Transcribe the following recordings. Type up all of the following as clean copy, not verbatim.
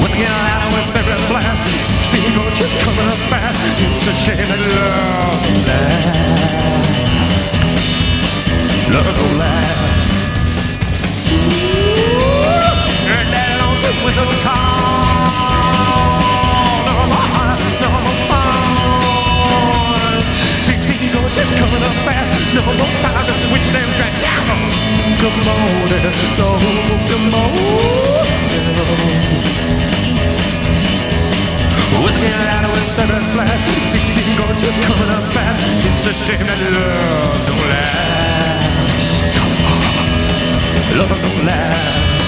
Whiskey out with every blast. 16 gorgeous coming up fast. It's a shame that love don't last. Love don't last. And that lonesome whistle call. No more heart, no more fun. 16 gorgeous coming up fast. No more time to switch them tracks. Come on, come on. Whiskey out with the blast. 16 gorgeous coming up fast. It's a shame that love don't last. Love don't last.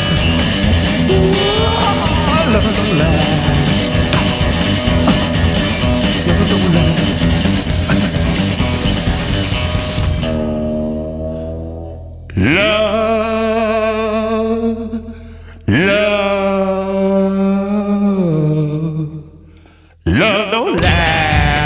Love don't last. Love don't last. Love don't last.